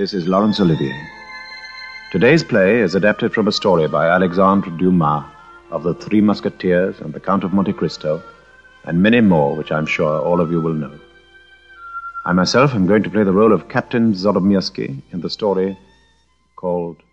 This is Laurence Olivier. Today's play is adapted from a story by Alexandre Dumas of the Three Musketeers and the Count of Monte Cristo, and many more which I'm sure all of you will know. I myself am going to play the role of Captain Zolomirsky in the story called